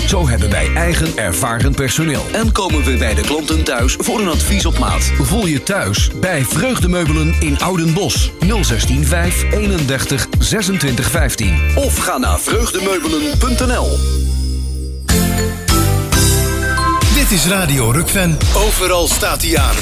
Zo hebben wij eigen ervaren personeel. En komen we bij de klanten thuis voor een advies op maat. Voel je thuis bij Vreugdemeubelen in Oudenbosch. 016 5 31 26 15. Of ga naar vreugdemeubelen.nl. Dit is Radio Rukven. Overal staat hij aan.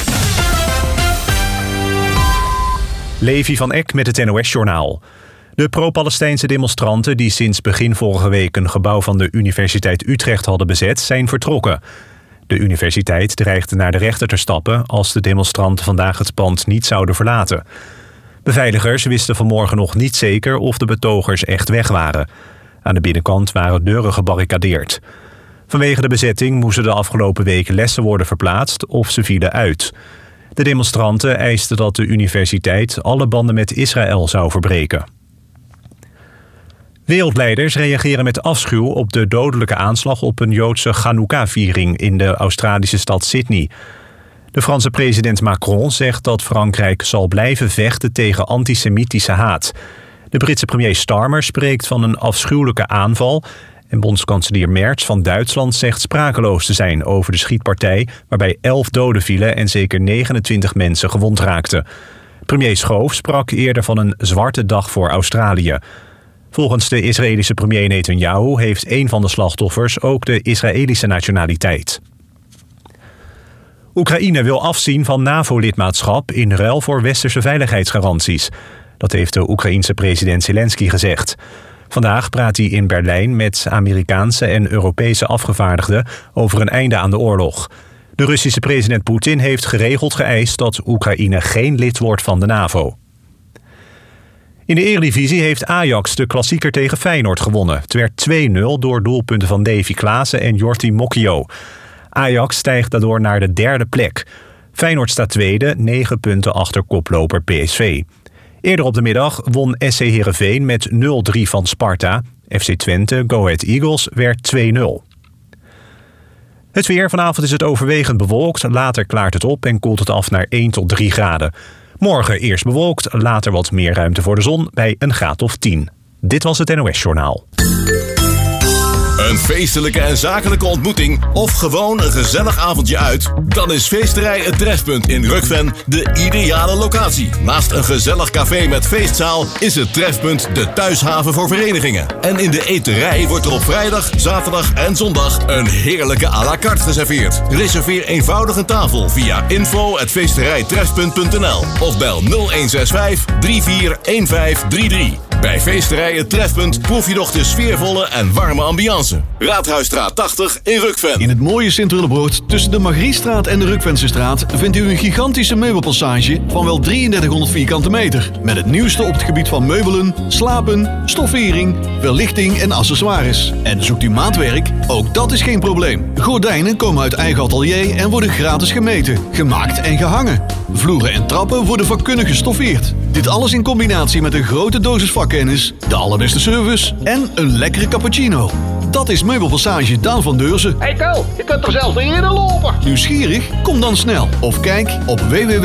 Levi van Eck met het NOS-journaal. De pro-Palestijnse demonstranten die sinds begin vorige week een gebouw van de Universiteit Utrecht hadden bezet, zijn vertrokken. De universiteit dreigt naar de rechter te stappen als de demonstranten vandaag het pand niet zouden verlaten. Beveiligers wisten vanmorgen nog niet zeker of de betogers echt weg waren. Aan de binnenkant waren deuren gebarricadeerd. Vanwege de bezetting moesten de afgelopen weken lessen worden verplaatst of ze vielen uit. De demonstranten eisten dat de universiteit alle banden met Israël zou verbreken. Wereldleiders reageren met afschuw op de dodelijke aanslag op een Joodse Chanukka-viering in de Australische stad Sydney. De Franse president Macron zegt dat Frankrijk zal blijven vechten tegen antisemitische haat. De Britse premier Starmer spreekt van een afschuwelijke aanval en bondskanselier Merz van Duitsland zegt sprakeloos te zijn over de schietpartij waarbij 11 doden vielen en zeker 29 mensen gewond raakten. Premier Schoof sprak eerder van een zwarte dag voor Australië. Volgens de Israëlische premier Netanyahu heeft een van de slachtoffers ook de Israëlische nationaliteit. Oekraïne wil afzien van NAVO-lidmaatschap in ruil voor westerse veiligheidsgaranties. Dat heeft de Oekraïense president Zelensky gezegd. Vandaag praat hij in Berlijn met Amerikaanse en Europese afgevaardigden over een einde aan de oorlog. De Russische president Poetin heeft geregeld geëist dat Oekraïne geen lid wordt van de NAVO. In de Eredivisie heeft Ajax de klassieker tegen Feyenoord gewonnen. Het werd 2-0 door doelpunten van Davy Klaassen en Jordi Mokio. Ajax stijgt daardoor naar de derde plek. Feyenoord staat tweede, 9 punten achter koploper PSV. Eerder op de middag won SC Heerenveen met 0-3 van Sparta. FC Twente, Go Ahead Eagles werd 2-0. Het weer, vanavond is het overwegend bewolkt. Later klaart het op en koelt het af naar 1 tot 3 graden. Morgen eerst bewolkt, later wat meer ruimte voor de zon bij een graad of 10. Dit was het NOS-journaal. Een feestelijke en zakelijke ontmoeting of gewoon een gezellig avondje uit? Dan is Feesterij Het Trefpunt in Rukven de ideale locatie. Naast een gezellig café met feestzaal is het Trefpunt de thuishaven voor verenigingen. En in de eterij wordt er op vrijdag, zaterdag en zondag een heerlijke à la carte geserveerd. Reserveer eenvoudig een tafel via info@feesterijtrefpunt.nl of bel 0165 341533. Bij Feesterij Het Trefpunt proef je nog de sfeervolle en warme ambiance. Raadhuisstraat 80 in Rukven. In het mooie Sint-Willebroord tussen de Margrietstraat en de Rukvensestraat vindt u een gigantische meubelpassage van wel 3300 vierkante meter. Met het nieuwste op het gebied van meubelen, slapen, stoffering, verlichting en accessoires. En zoekt u maatwerk? Ook dat is geen probleem. Gordijnen komen uit eigen atelier en worden gratis gemeten, gemaakt en gehangen. Vloeren en trappen worden vakkundig gestoffeerd. Dit alles in combinatie met een grote dosis vakkennis, de allerbeste service en een lekkere cappuccino. Dat is Meubelpassage Daan van Deurzen. Hey Ko, je kunt er zelfs niet in lopen. Nieuwsgierig? Kom dan snel of kijk op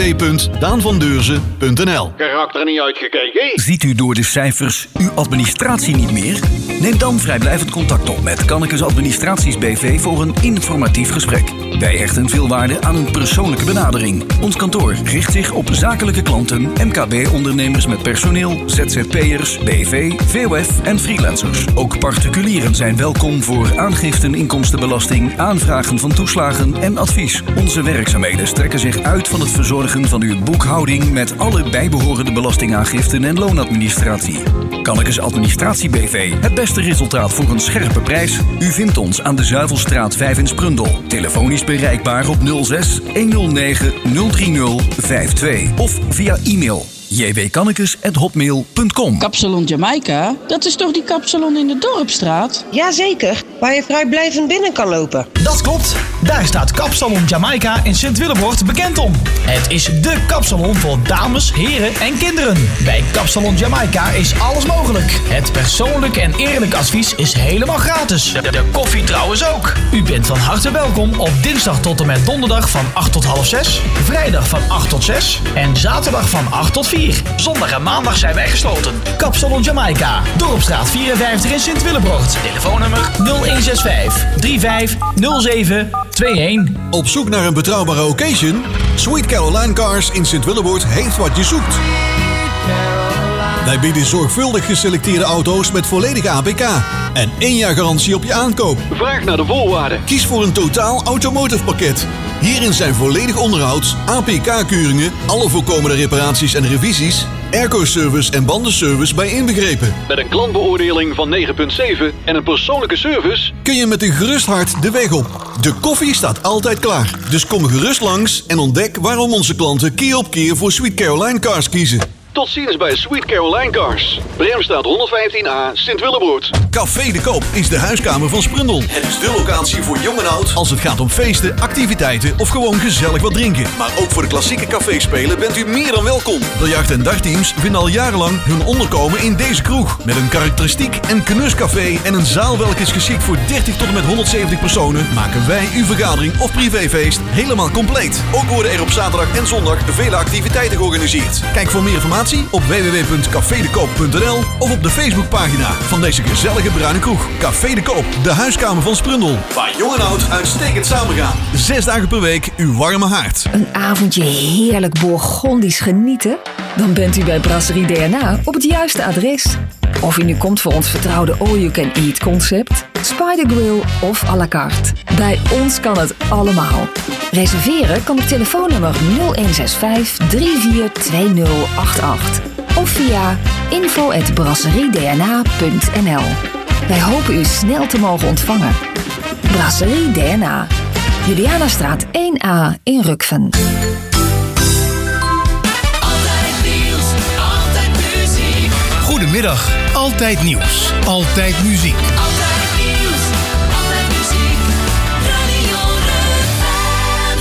www.daanvandeurzen.nl. Karakter niet uitgekeken. Ziet u door de cijfers uw administratie niet meer? Neem dan vrijblijvend contact op met Kannekes Administraties BV voor een informatief gesprek. Wij hechten veel waarde aan een persoonlijke benadering. Ons kantoor richt zich op zakelijke klanten, MKB-ondernemers met personeel, ZZP'ers, BV, VOF en freelancers. Ook particulieren zijn welkom voor aangiften inkomstenbelasting, aanvragen van toeslagen en advies. Onze werkzaamheden strekken zich uit van het verzorgen van uw boekhouding met alle bijbehorende belastingaangiften en loonadministratie. Kannekes Administratie BV, het beste resultaat voor een scherpe prijs. U vindt ons aan de Zuivelstraat 5 in Sprundel. Telefonisch bereikbaar op 06 109 030 52 of via e-mail jwkannekes@hotmail.com. Kapsalon Jamaica, dat is toch die kapsalon in de Dorpstraat? Jazeker, waar je vrijblijvend binnen kan lopen. Dat klopt, daar staat Kapsalon Jamaica in Sint-Willebroord bekend om. Het is dé kapsalon voor dames, heren en kinderen. Bij Kapsalon Jamaica is alles mogelijk. Het persoonlijk en eerlijk advies is helemaal gratis. De koffie trouwens ook. U bent van harte welkom op dinsdag tot en met donderdag van 8 tot half 6, vrijdag van 8 tot 6 en zaterdag van 8 tot 4. Zondag en maandag zijn wij gesloten. Kapsalon Jamaica, Dorpstraat 54 in Sint-Willebroord. Telefoonnummer 0165 350721. Op zoek naar een betrouwbare occasion? Sweet Caroline Cars in Sint-Willeboord heeft wat je zoekt. Wij bieden zorgvuldig geselecteerde auto's met volledige APK en 1 jaar garantie op je aankoop. Vraag naar de voorwaarden. Kies voor een totaal automotive pakket. Hierin zijn volledig onderhoud, APK-keuringen, alle voorkomende reparaties en revisies, airco-service en bandenservice bij inbegrepen. Met een klantbeoordeling van 9,7 en een persoonlijke service Kun je met een gerust hart de weg op. De koffie staat altijd klaar. Dus kom gerust langs en ontdek waarom onze klanten keer op keer voor Sweet Caroline Cars kiezen. Tot ziens bij Sweet Caroline Cars. Bremstraat 115A, Sint-Willeboord. Café de Koop is de huiskamer van Sprundel. Het is de locatie voor jong en oud als het gaat om feesten, activiteiten of gewoon gezellig wat drinken. Maar ook voor de klassieke caféspelen bent u meer dan welkom. Biljart- en dagteams vinden al jarenlang hun onderkomen in deze kroeg. Met een karakteristiek en knuscafé en een zaal welke is geschikt voor 30 tot en met 170 personen, maken wij uw vergadering of privéfeest helemaal compleet. Ook worden er op zaterdag en zondag vele activiteiten georganiseerd. Kijk voor meer informatie op www.cafedekoop.nl of op de Facebookpagina van deze gezellige bruine kroeg. Café de Koop, de huiskamer van Sprundel. Waar jong en oud uitstekend samengaan. 6 dagen per week uw warme haard. Een avondje heerlijk Bourgondisch genieten? Dan bent u bij Brasserie DNA op het juiste adres. Of u nu komt voor ons vertrouwde all-you-can-eat concept, Spider Grill of à la carte. Bij ons kan het allemaal. Reserveren kan op telefoonnummer 0165 342088 of via info@brasseriedna.nl. Wij hopen u snel te mogen ontvangen. Brasserie DNA, Julianastraat 1A in Rukven. Goedemiddag, altijd nieuws, altijd muziek. Altijd nieuws, altijd muziek, Radio Rukven.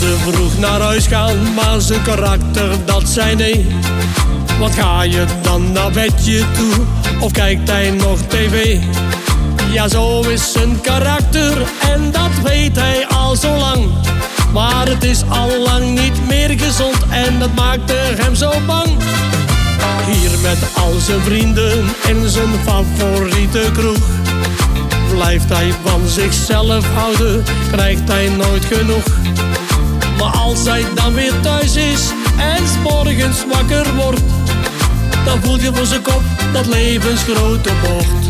wilde vroeg naar huis gaan, maar zijn karakter dat zei nee. Wat ga je dan naar bedje toe, of kijkt hij nog tv? Ja, zo is zijn karakter en dat weet hij al zo lang. Maar het is al lang niet meer gezond en dat maakte hem zo bang. Hier met al zijn vrienden in zijn favoriete kroeg. Blijft hij van zichzelf houden, krijgt hij nooit genoeg. Maar als hij dan weer thuis is en 's morgens wakker wordt, dan voelt je voor zijn kop dat levensgrote bocht.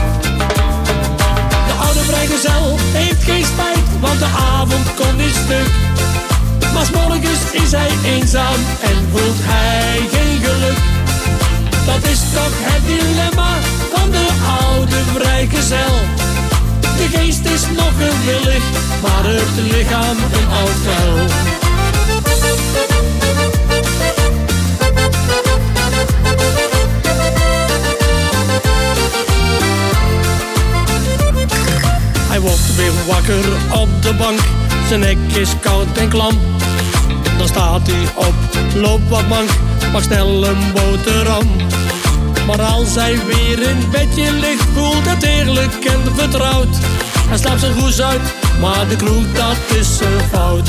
De oude vrijgezel heeft geen spijt, want de avond komt niet stuk. Maar 's morgens is hij eenzaam en voelt hij geen geluk. Dat is toch het dilemma van de oude vrijgezel. De geest is nog gewillig, maar het lichaam een oud vuil. Hij wordt weer wakker op de bank, zijn nek is koud en klam. Dan staat hij op, loopt wat mank, mag snel een boterham. Maar als hij weer in bedje ligt, voelt het eerlijk en vertrouwd. Hij slaapt zijn goes uit, maar de kroeg dat is zijn fout.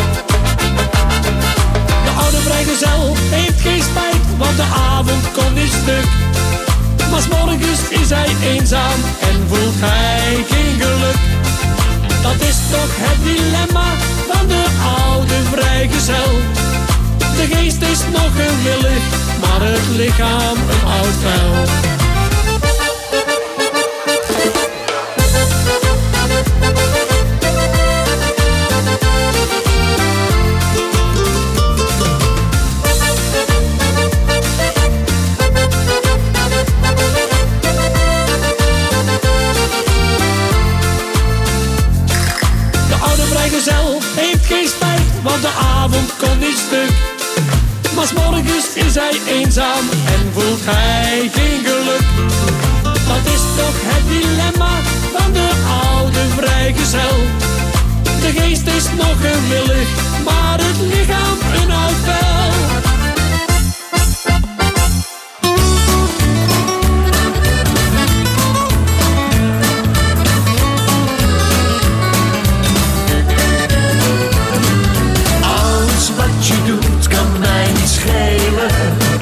De oude vrijgezel heeft geen spijt, want de avond komt niet stuk. Maar 's morgens is hij eenzaam en voelt hij geen geluk. Dat is toch het dilemma van de oude vrijgezel. De geest is nog gewillig, maar het lichaam een oud vuil. De oude vrijgezel heeft geen spijt, want de avond komt niet stuk. Maar 's morgens is hij eenzaam en voelt hij geen geluk. Dat is toch het dilemma van de oude vrijgezel. De geest is nog gewillig, maar het lichaam een oud vuil. Alles wat je doet kan mij niet schelen.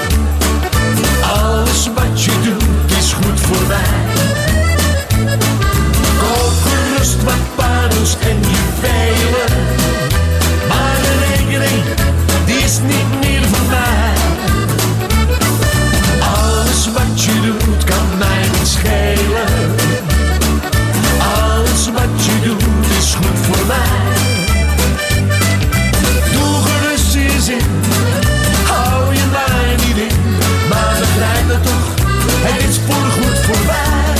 Alles wat je doet is goed voor mij. Koop gerust wat parels en juwelen, maar de rekening die is niet meer voor mij. Alles wat je doet kan mij niet schelen. Alles wat je doet is goed voor mij. Doe gerust je zin, hou je mij niet in, maar begrijp het toch, het is voorgoed voorbij.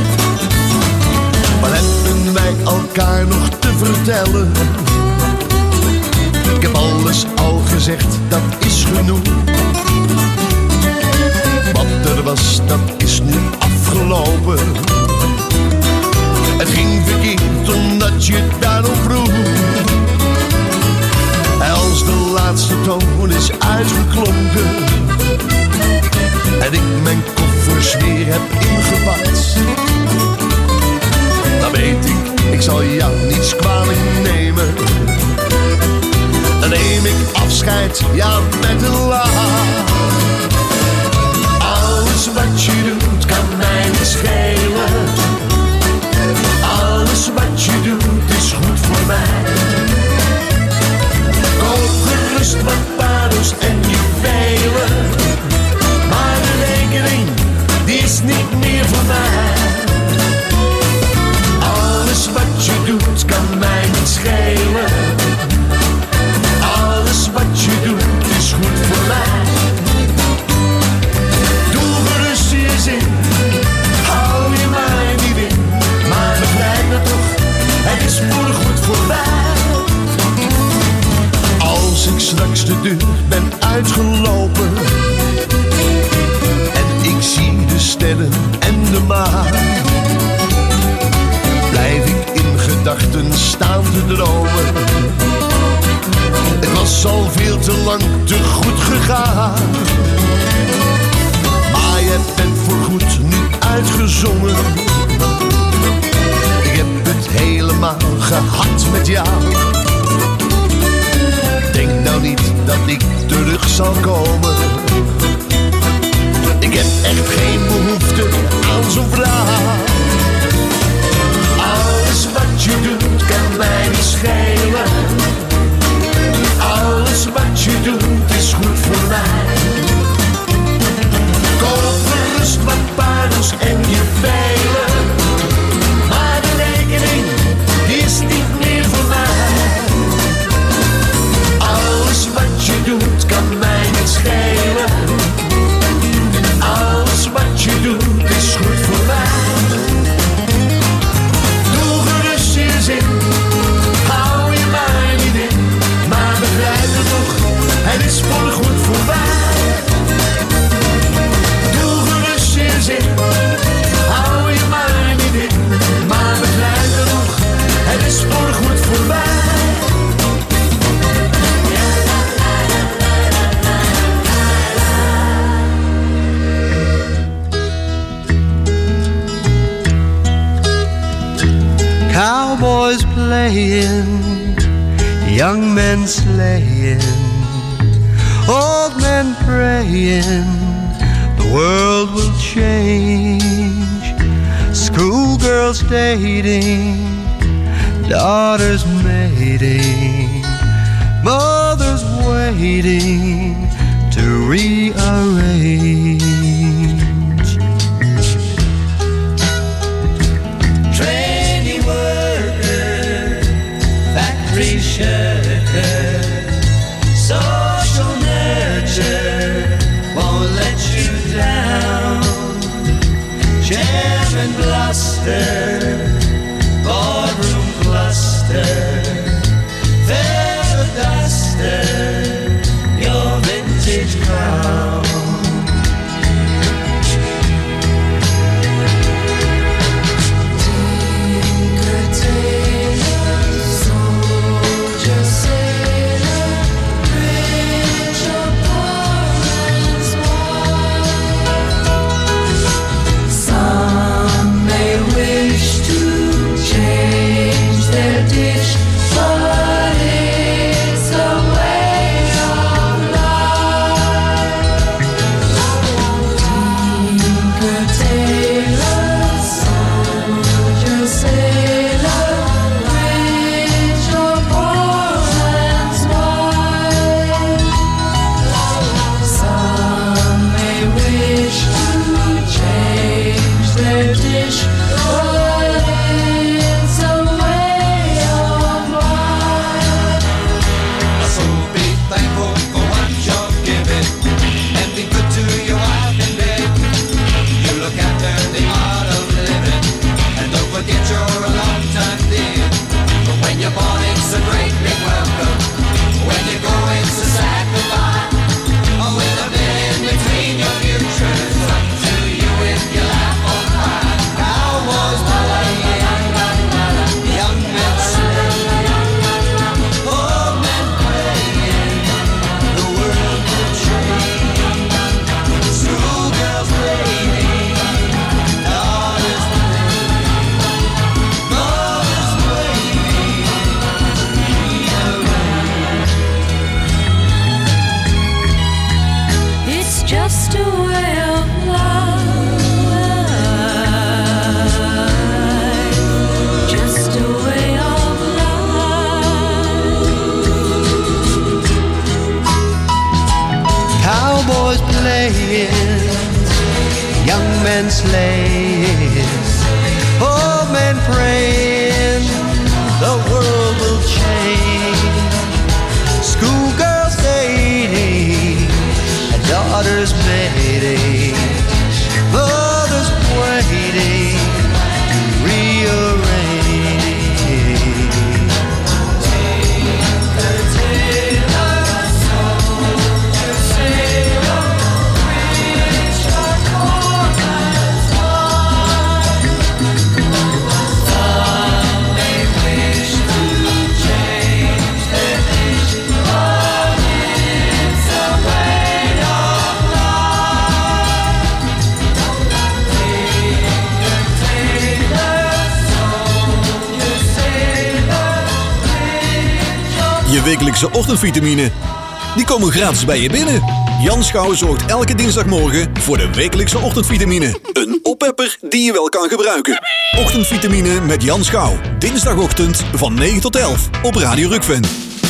Wat hebben wij elkaar nog te vertellen? Ik heb alles al gezegd, dat is genoeg. Wat er was, dat is nu afgelopen. Het ging verkeerd omdat je daarom vroeg. Als de laatste toon is uitgeklonken en ik mijn koffers weer heb ingepakt, dan weet ik zal jou niets kwalijk nemen. Dan neem ik afscheid, ja, met een lach. Alles wat je doet kan mij niet schelen. Alles wat je doet is goed voor mij. Koop gerust wat parels en juwelen, maar de rekening die is niet meer voor mij. Alles wat je doet kan mij niet schelen. Alles wat je doet is goed voor mij. Doe gerust je zin, hou gaan. Maar je bent voorgoed nu uitgezongen. Ik heb het helemaal gehad met jou. Denk nou niet dat ik terug zal komen. Ik heb echt geen behoefte aan zo'n vrouw. Alles wat je doet kan mij niet schelen. Alles wat je doet is goed voor mij. Koop gerust wat parels en juwelen. Maar de rekening die is niet meer voor mij. Alles wat je doet kan mij niet schelen. Alles wat je doet is goed voor mij. Doe gerust je zin, hou je maar niet in. Maar begrijp het toch, het is voorgoed voorbij. Doe gerust je zin, hou je maar niet in. Maar begrijp het toch, het is voorgoed voorbij. Cowboys playing, young men slaying, old men praying, the world will change. Schoolgirls dating, daughters mating, mothers waiting to rearrange. Trainee worker, factory shirker, social nurture won't let you down. Chairman bluster, boardroom cluster, feather duster, your vintage crown. je wekelijkse ochtendvitamine. Die komen gratis bij je binnen. Jan Schouw zorgt elke dinsdagmorgen voor de wekelijkse ochtendvitamine. Een oppepper die je wel kan gebruiken. Ochtendvitamine met Jan Schouw. Dinsdagochtend van 9 tot 11 op Radio Rukven.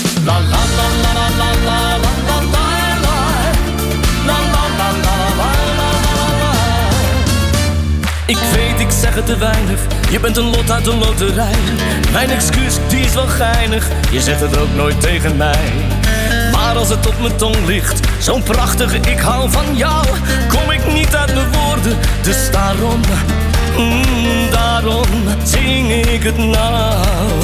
Ik weet, ik zeg het te weinig. Je bent een lot uit de loterij. Mijn excuus, die is wel geinig. Je zegt het ook nooit tegen mij. Maar als het op mijn tong ligt, zo'n prachtige ik hou van jou, kom ik niet uit mijn woorden. Dus daarom zing ik het nou.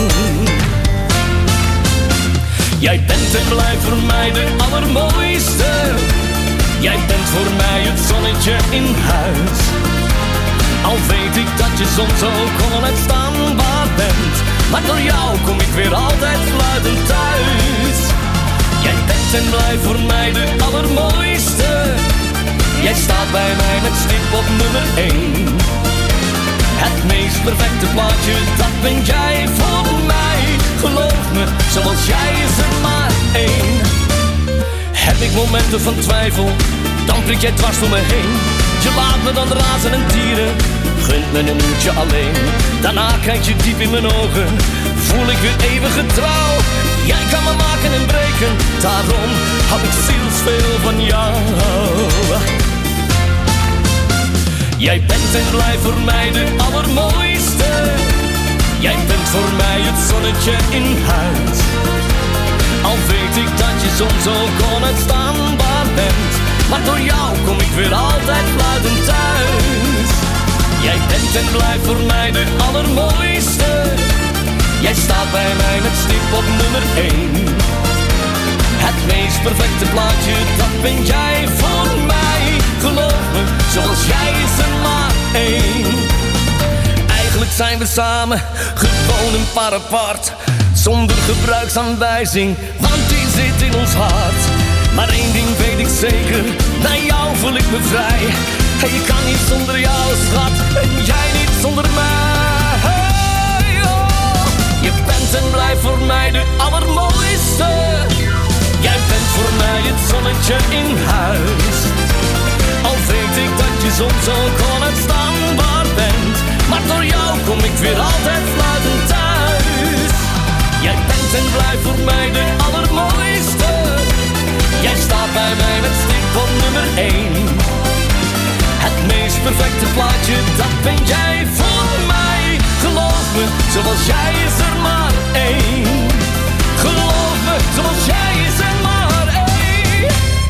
Jij bent en blijft voor mij de allermooiste. Jij bent voor mij het zonnetje in huis. Al weet ik dat je soms ook onuitstaanbaar bent, maar door jou kom ik weer altijd fluitend thuis. Jij bent en blijft voor mij de allermooiste. Jij staat bij mij met stip op nummer 1. Het meest perfecte plaatje, dat ben jij voor mij. Geloof me, zoals jij is er maar één. Heb ik momenten van twijfel, dan prik jij dwars door me heen. Je laat me dan razen en tieren, gunt me een uurtje alleen. Daarna kijk je diep in mijn ogen, voel ik weer eeuwige trouw. Jij kan me maken en breken, daarom hou ik zielsveel van jou. Jij bent en blijft voor mij de allermooiste. Jij bent voor mij het zonnetje in huis. Al weet ik dat je soms ook onuitstaanbaar bent, maar door jou kom ik weer altijd fluitend thuis. Jij bent en blijft voor mij de allermooiste. Jij staat bij mij met stip op nummer 1. Het meest perfecte plaatje, dat ben jij voor mij. Geloof me, zoals jij is er maar één. Eigenlijk zijn we samen, gewoon een paar apart. Zonder gebruiksaanwijzing, want die zit in ons hart. Maar één ding weet ik zeker, naar jou voel ik me vrij. En je kan niet zonder jou, schat, en jij niet zonder mij. Hey, oh. Je bent en blijft voor mij de allermooiste. Jij bent voor mij het zonnetje in huis. Al weet ik dat je soms ook onuitstaanbaar bent, maar door jou kom ik weer altijd fluitend thuis. Jij bent en blijft voor mij de allermooiste. Jij staat bij mij met stip op nummer 1. Het meest perfecte plaatje, dat ben jij voor mij. Geloof me, zoals jij is er maar één. Geloof me, zoals jij is er maar één.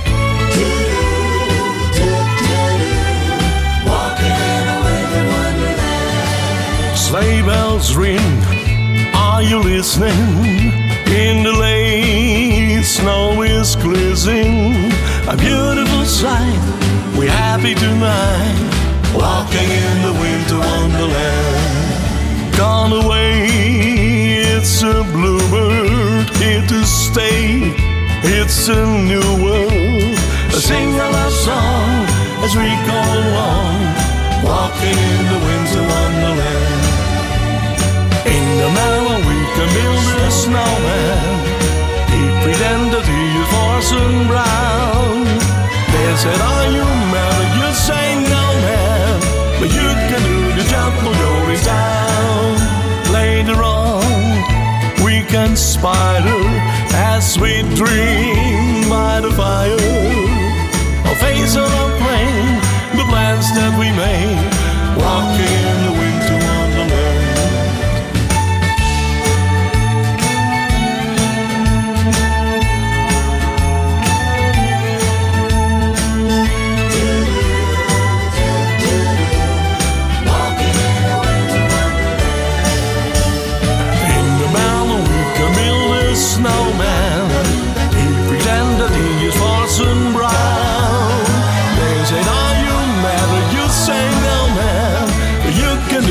Sleigh bells ring, are you listening? In the lane, snow is glistening. A beautiful sight, we're happy tonight. Walking in the winter wonderland. Gone away, it's a bluebird here to stay. It's a new world. Sing a love song as we go along. Walking in the winter wonderland. In the meadow we can build a snowman. He pretended he is Parson Brown. They said, are you married? You say no, man, but you can do the job for going down. Later on we can spider as we dream by the fire. Our face on our plane, the plans that we made. Walking in the winter wonderland. Snowman, he pretended he is Parson Brown. They said, are you married? You say no, man, but you can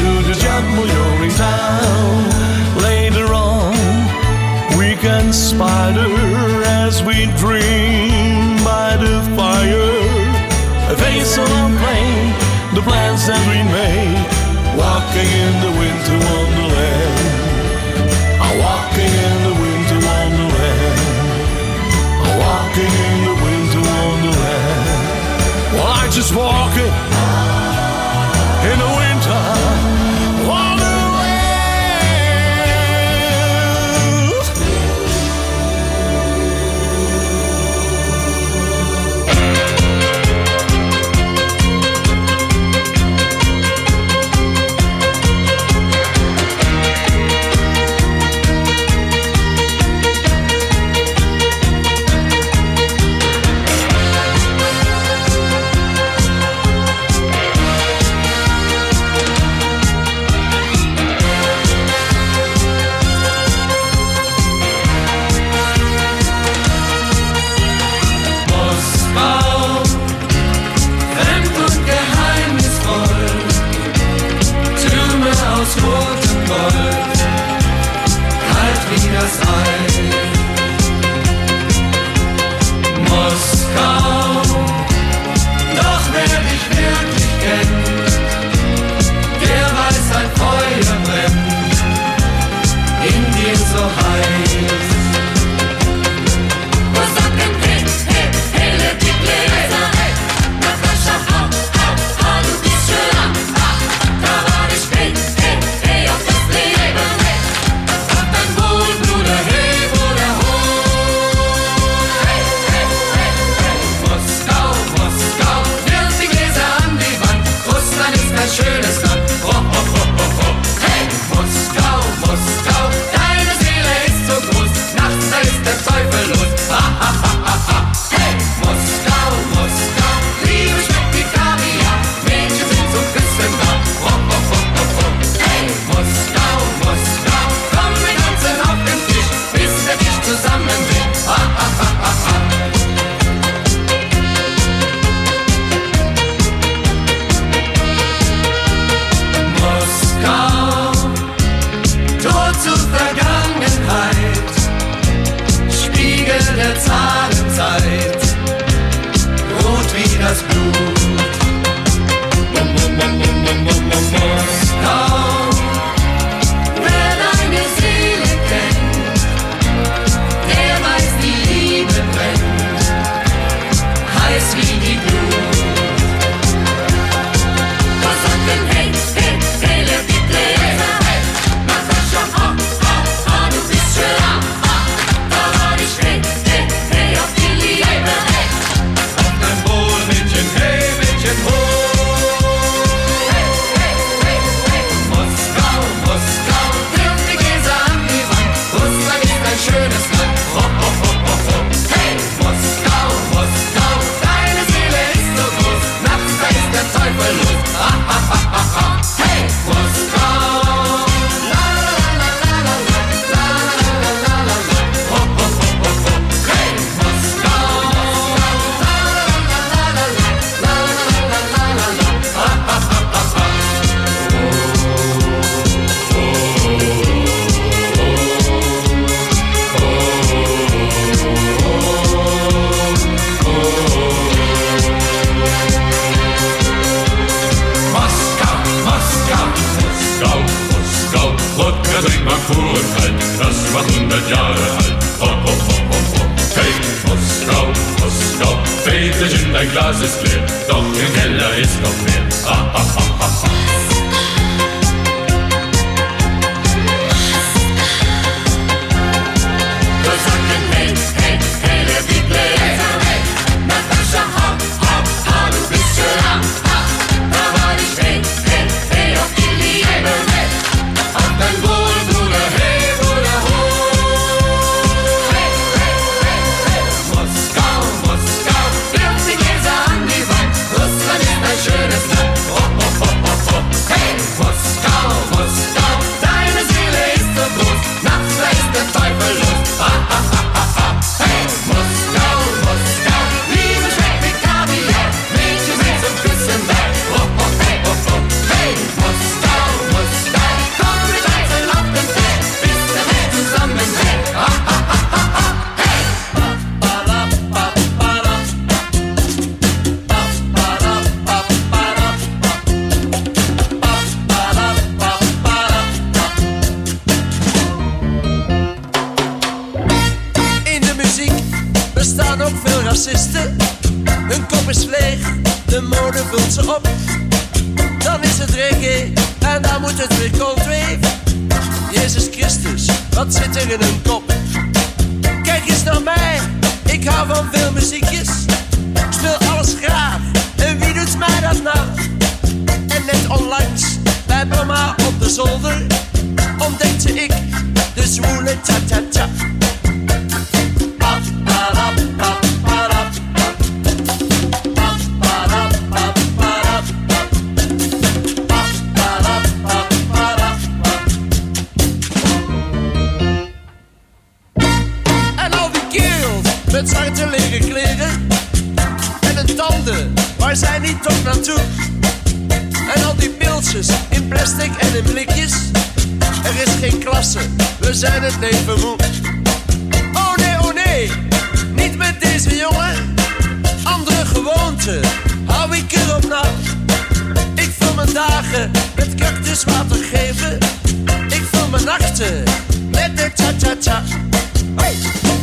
so heiß. Wo sagen hey, hey, hele die Gläser, hey, Natascha, hau, hau, hau, du bist schön lang, da war ich hey, hey, hey, auf das Leben, hey, hab dein Wohl, Bruder, hey, Bruder, hol, hey, hey, hey, hey, Moskau, Moskau, wirf die Gläser an die Wand, Russland ist ein schönes Land, ho, ho, ho, ho, ho, hey, Moskau, Moskau, deine Seele ist so groß, nachts da ist der Teufel los, ha, ha, ha, ha, ha, hey, Moskau, Moskau, Liebe schmeckt wie Kaviar, Mädchen sind zum Küssen da, ho, ho, ho, ho, ho, hey, Moskau, Moskau, komm, wir tanzen auf den Tisch, bis der Tisch zusammenbricht, ha, ha, ha, ha, ha. Moskau, Tor zur Vergangenheit, Spiegel der Zahlenzeit, rot wie das Blut. Moskau, wer deine Seele kennt, der weiß, die Liebe brennt, heiß wie die Glut. Was sagt denn hey, hey, hey, leer die Gläser, hey, Natascha, ha, ha, ha, du bist schön lang, ha, da war ich hey, hey, hey, auf die Liebe, hey, auf dein Wohl, Mädchen, hey, Mädchen, hol, hey, hey, hey, hey, Moskau, Moskau, wirf die Gläser an die Wand, Russland ist ein schönes Land, ho, ho, ho, ho, ho, hey, Moskau, Moskau, deine Seele ist so groß, nachts da ist der Teufel los, ha, ha, ha, ha, ha, hey, Moskau, la, la, la, la, la, la, la, la, la, la, la, ho, ho, ho, ho, ho, hey, Moskau, la, la, la, la, la, la, la, la, la, la, la, ha, ha, ha, ha, ha. Moskau, Moskau, Moskau, Moskau, Wodka trink mal pur und kalt, das war 100 Jahre alt, ho, ho, ho, ho, ho. Hey, Moskau, Moskau, Väterchen, dein Glas ist leer, doch im Keller ist noch mehr, ha, ha, ha, ha, ha. Wir sagen hey, hey, hey, leer die Gläser, hey, Natascha, hau, hau, hau, du bist schön lang, ha, da war ich hey, hey, hey, auf die Liebe, hey, auf dein Wohl, Bruder, hey, Bruder, hol, hey, hey, hey, hey, Moskau, Moskau, wirf die Gläser an die Wand, Russland ist ein schönes Land, ho, ho, ho, ho, ho, hey, Moskau, Moskau, deine Seele ist so groß, nachts da ist der Teufel los, ha, ha, ha, ha, ha, hey, Moskau, Moskau, Liebe schmeckt wie Kaviar, Mädchen sind zum Küssen da, ho, ho, hey, ho, ho, hey, Moskau, Moskau, komm, wir tanzen auf den Tisch, bis der Tisch zusammenbricht, ha, ha, ha, ha, ha, hey, ba, ba, ba, ba, ba, ba, ba, ba, ba, ba, In de muziek bestaan ook veel racisten. Hun kop is leeg, de mode vult ze op. Dan is het reggae en dan moet het weer coldwave. Jezus Christus, wat zit er in hun kop? Kijk eens naar mij, ik hou van veel muziekjes. Ik speel alles graag, en wie doet mij dat nou? En net onlangs, bij mama op de zolder, ontdekte ik de zwoele cha-cha-cha. En al die kerels met zwarte leren kleren en hun tanden, waar zijn die toch naartoe? En al die pilsjes in plastic en in blikjes, er is geen klasse, we zijn het leven moe. Oh nee, niet met deze jongen, andere gewoonten, hou ik erop nou. Ik vul mijn dagen met cactuswater geven, ik vul mijn nachten met de cha-cha-cha. Hey!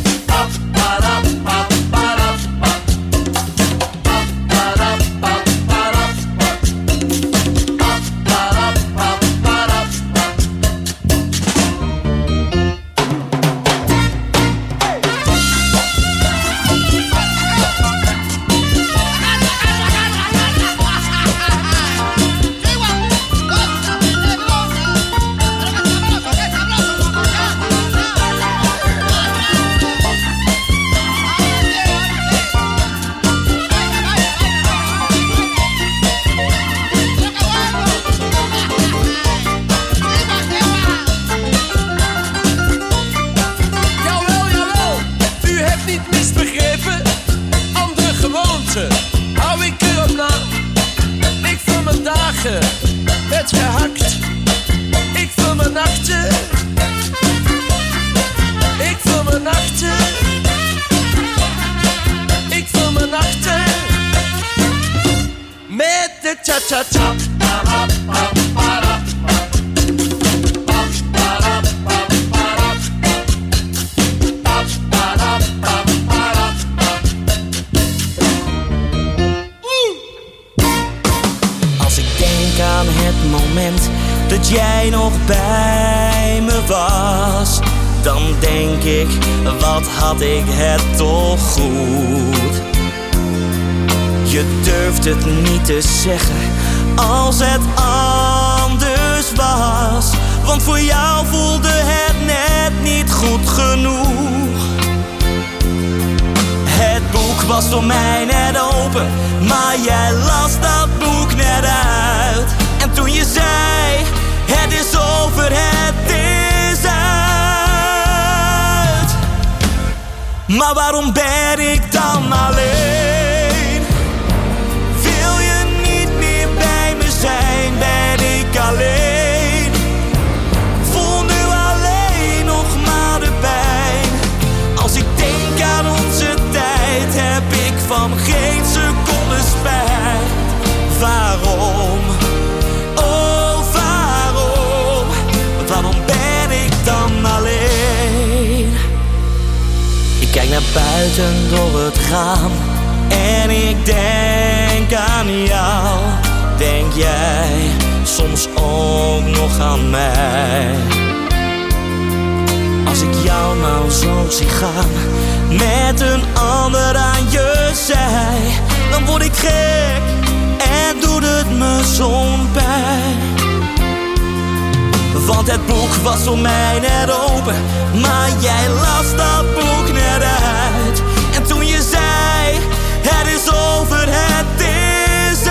Hou ik erop na, ik vul mijn dagen met gehakt. Ik vul mijn nachten, ik vul mijn nachten, ik vul mijn nachten met de cha-cha-cha. Het moment dat jij nog bij me was, dan denk ik, wat had ik het toch goed. Je durft het niet te zeggen als het anders was, want voor jou voelde het net niet goed genoeg. Het boek was voor mij net open, maar jij las dat boek net uit. En toen je zei, het is over, het is uit. Maar waarom ben ik dan alleen? Wil je niet meer bij me zijn, ben ik alleen. Voel nu alleen nog maar de pijn. Als ik denk aan onze tijd, heb ik van geen seconde spijt. Waarom? Oh, waarom? Waarom ben ik dan alleen? Ik kijk naar buiten door het raam en ik denk aan jou. Denk jij soms ook nog aan mij? Als ik jou nou zo zie gaan met een ander aan je zij, dan word ik gek en doet het me zo'n pijn. Want het boek was voor mij net open, maar jij las dat boek net uit. En toen je zei, het is over, het is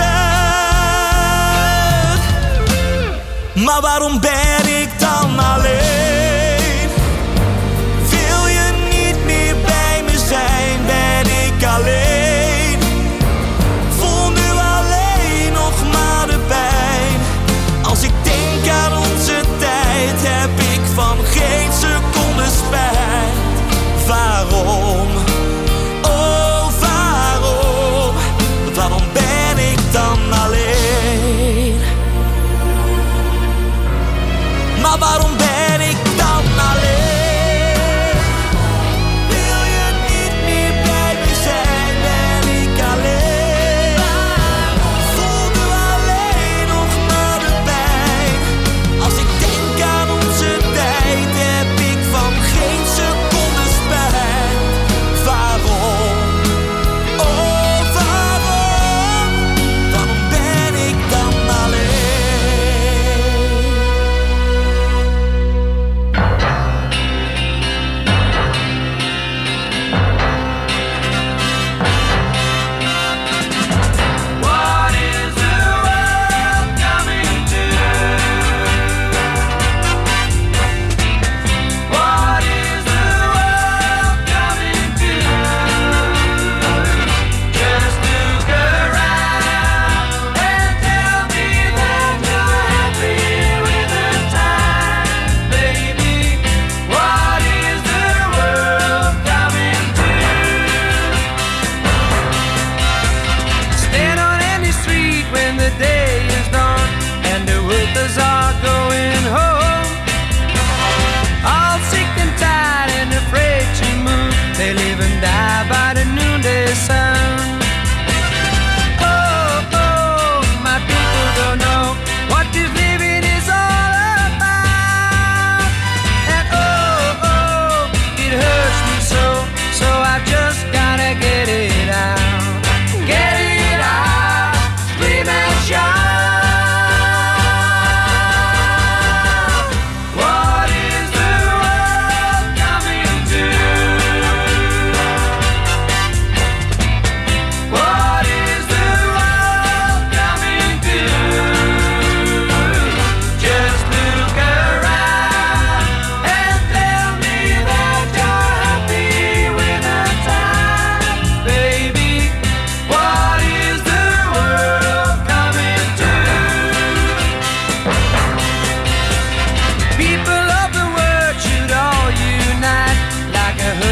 uit. Maar waarom ben ik dan alleen? Wil je niet meer bij me zijn, ben ik alleen. Voel nu alleen nog maar de pijn. Als ik denk aan onze tijd, heb ik van geen seconde spijt. Waarom? Oh, waarom? Waarom ben ik dan alleen?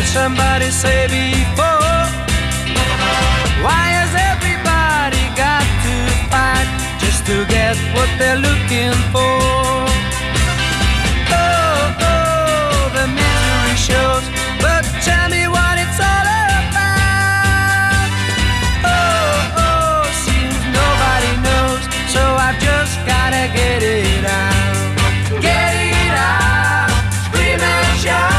somebody say before? Why has everybody got to fight just to get what they're looking for? Oh, oh, the misery shows, but tell me what it's all about. Oh, oh, seems nobody knows, so I've just gotta get it out. Get it out, scream and shout.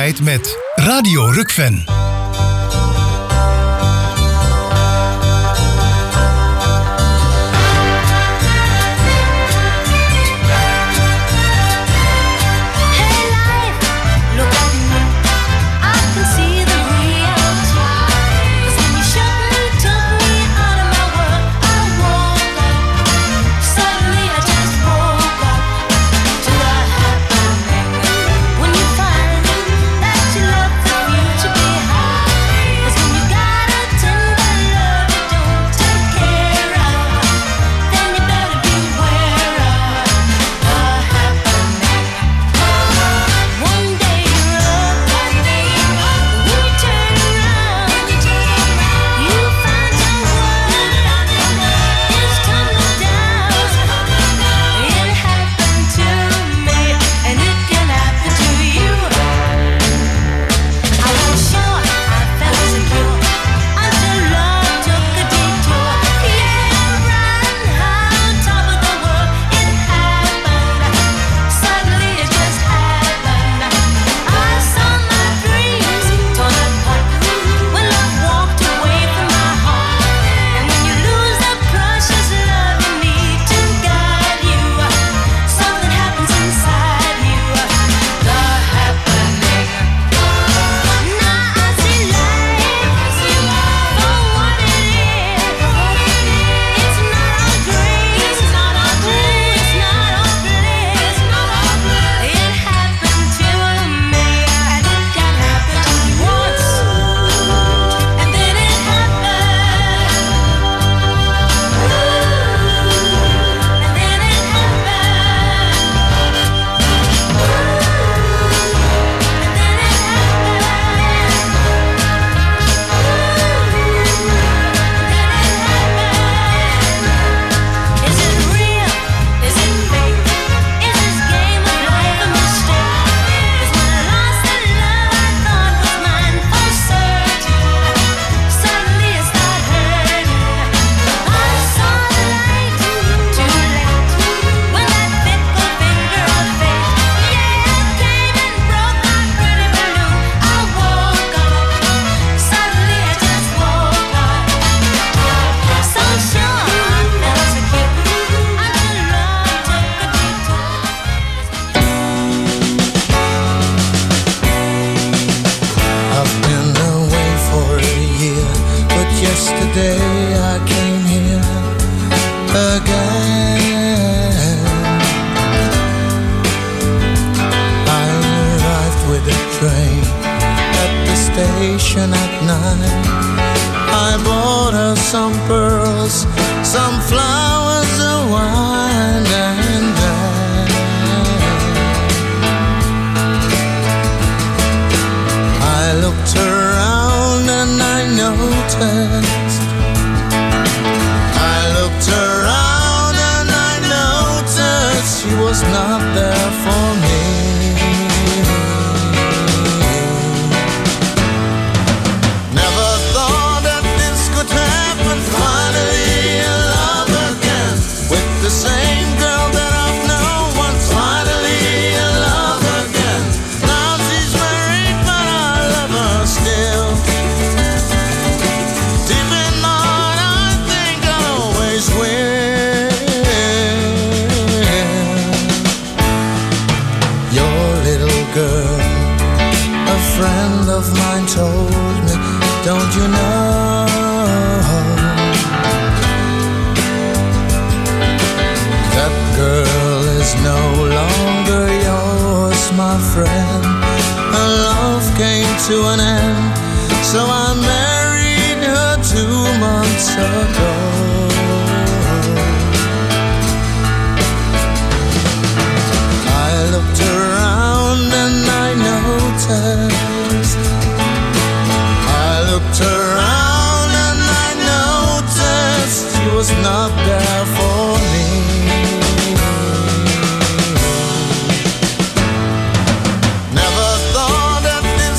tijd met Radio Rukven.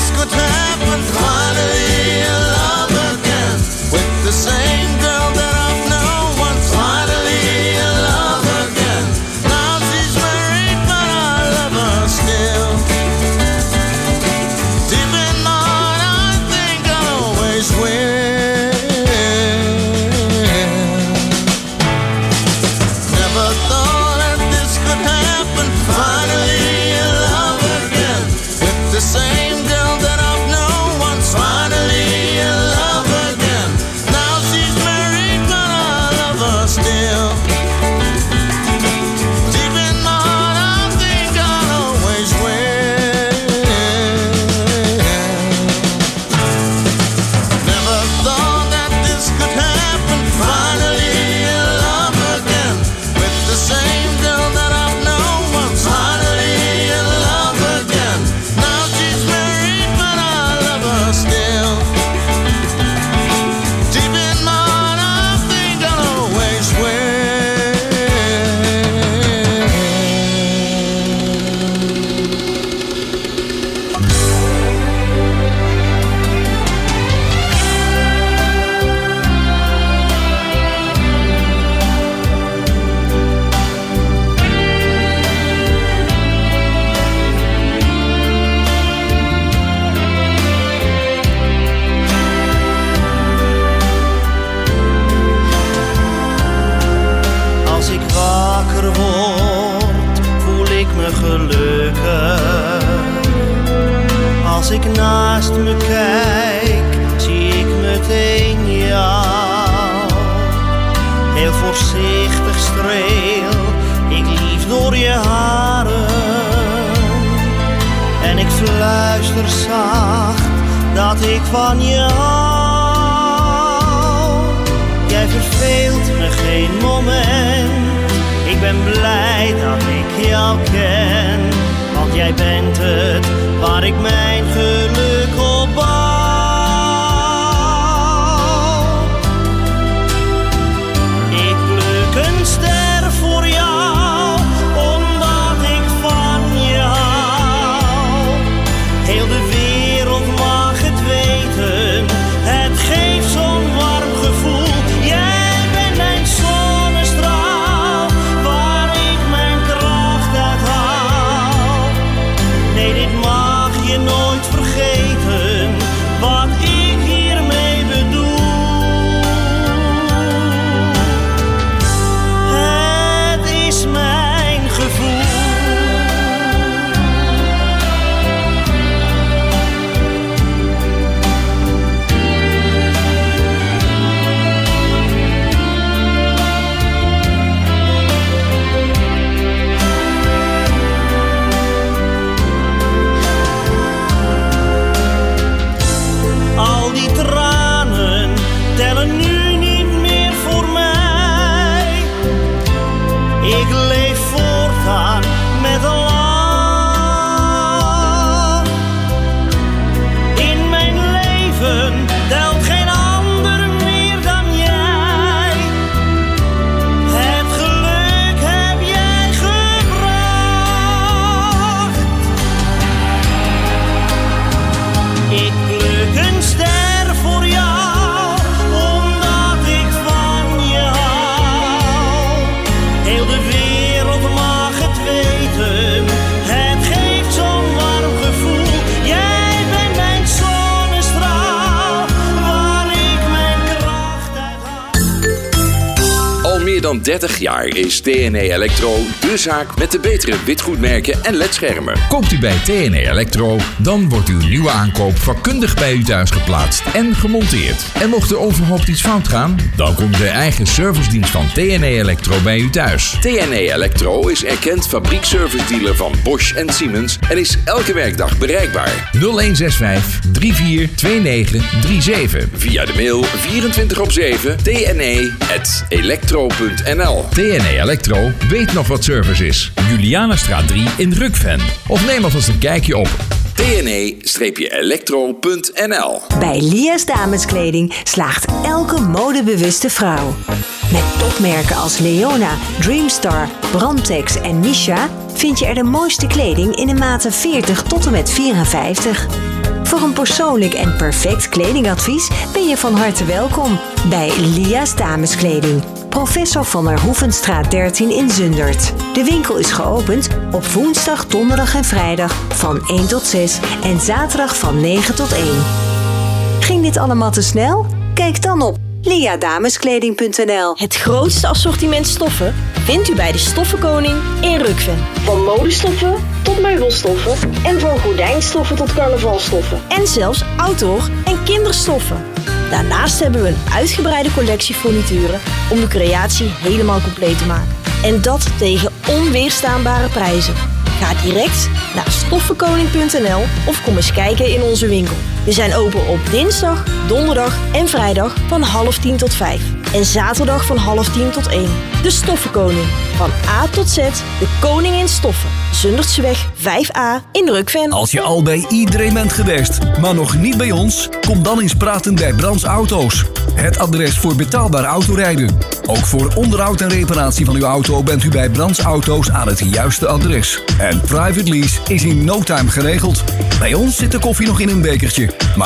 The same girl that I while still. Deep in mind, I think I'll always win. Als ik wakker word, voel ik me gelukkig. Als ik naast me kijk, zie ik meteen jou. Heel voorzichtig streel ik lief door je haren. En ik fluister zacht dat ik van je hou. Jij verveelt me geen moment. Ik ben blij dat ik jou ken. Want jij bent het waar ik mijn geluk op bouw. Ik pluk een ster voor jou, omdat ik van je hou. Heel de wereld mag het weten, het geeft zo'n warm gevoel. Jij bent mijn zonnestraal, waar ik mijn kracht uit haal. Nee, dit mag je nooit vergeten, wat ik hiermee bedoel. Het is mijn gevoel. Al die tranen tellen nu niet meer voor mij. Ik leef voortaan met een lach. In mijn leven telt geen ander meer dan jij. Het geluk heb jij gebracht. Ik pluk een ster voor jou, omdat ik van je hou. Heel de wereld mag het weten, het geeft zo'n warm gevoel. Jij bent mijn zonnestraal, waar ik mijn kracht uit haal. Al meer dan 30 jaar is TNE Electro de zaak met de betere witgoedmerken en ledschermen. Koopt u bij TNE Electro, dan wordt uw nieuwe aankoop vakkundig bij u thuis geplaatst en gemonteerd. En mocht er overhoopt iets fout gaan, dan komt de eigen servicedienst van TNE Electro bij u thuis. TNE Electro is erkend fabriekservice-dealer van Bosch en Siemens en is elke werkdag bereikbaar. 0165 342937. Via de mail 24/7 tne@electro.nl. TNE Electro weet nog wat service is. Julianastraat 3 in Rukven. Of neem alvast een kijkje op tne-electro.nl. Bij Lia's Dameskleding slaagt elke modebewuste vrouw. Met topmerken als Leona, Dreamstar, Brandtex en Misha vind je er de mooiste kleding in de maten 40 tot en met 54. Voor een persoonlijk en perfect kledingadvies ben je van harte welkom bij Lia's Dameskleding. Professor van der Hoevenstraat 13 in Zundert. De winkel is geopend op woensdag, donderdag en vrijdag van 1 tot 6 en zaterdag van 9 tot 1. Ging dit allemaal te snel? Kijk dan op liadameskleding.nl. Het grootste assortiment stoffen vindt u bij de Stoffenkoning in Rukven. Van modestoffen tot meubelstoffen en van gordijnstoffen tot carnavalstoffen. En zelfs outdoor en kinderstoffen. Daarnaast hebben we een uitgebreide collectie furnituren om de creatie helemaal compleet te maken. En dat tegen onweerstaanbare prijzen. Ga direct naar stoffenkoning.nl of kom eens kijken in onze winkel. We zijn open op dinsdag, donderdag en vrijdag van 9:30 tot 5. En zaterdag van 9:30 tot 1. De Stoffenkoning. Van A tot Z, de koning in stoffen. Zundertseweg 5A in Rukven. Als je al bij iedereen bent geweest, maar nog niet bij ons, kom dan eens praten bij Brands Auto's. Het adres voor betaalbaar autorijden. Ook voor onderhoud en reparatie van uw auto bent u bij Brands Auto's aan het juiste adres. En private lease is in no time geregeld. Bij ons zit de koffie nog in een bekertje, maar